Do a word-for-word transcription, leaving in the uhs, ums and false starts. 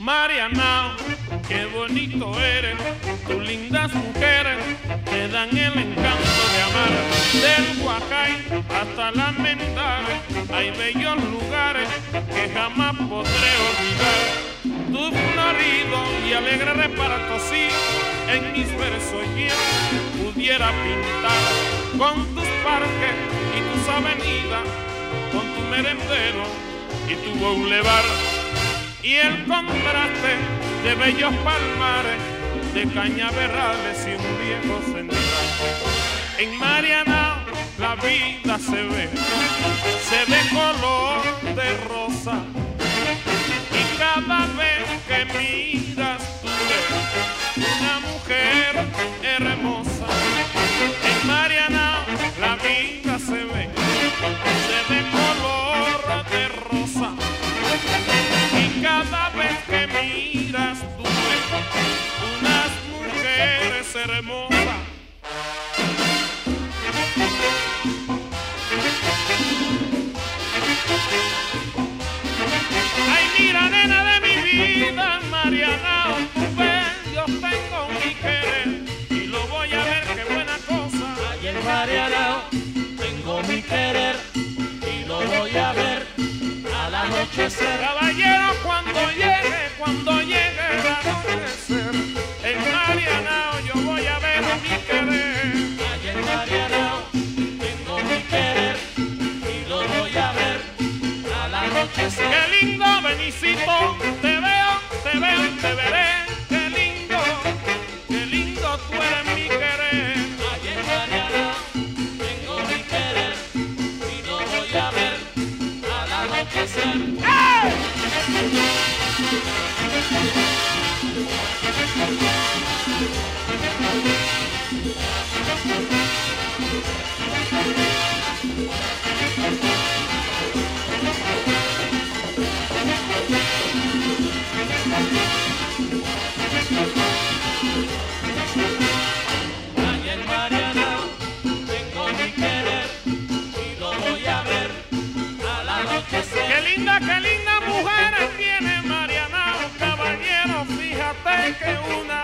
Marianao, qué bonito eres, tus lindas mujeres te dan el encanto de amar. Del Huacay hasta la Mendare hay bellos lugares que jamás podré olvidar. Tu florido y alegre reparto, sí, en mis versos yo pudiera pintar, con tus parques y tus avenidas, con tu merendero y tu boulevard, y el contraste de bellos palmares, de cañaverales y un viejo central. En Marianao la vida se ve, se ve color de rosa, y cada vez que miras tú ves una mujer hermosa. En Marianao la vida se ve, se ve color de rosa, y cada vez que miras tú ves unas mujeres hermosas. Ay, mira, nena de mi vida, Marianao, tú ves, yo tengo mi querer y lo voy a ver, qué buena cosa. Ay, en Marianao tengo mi querer y lo voy a ver al anochecer. Caballero, cuando llegue, cuando llegue el anochecer, en Marianao yo voy a ver mi querer. Ay, en Marianao tengo mi querer y lo voy a ver al anochecer. Qué lindo, Benicito, te veo, te veo, te veré. Qué lindo, qué lindo tú eres mi querer. Ay, en Marianao tengo mi querer y lo voy a ver al anochecer. ¡Hey! Ay, en Marianao tengo mi querer y lo voy a ver al anochecer. Qué linda, qué linda mujer tiene Marianao, caballero, fíjate que una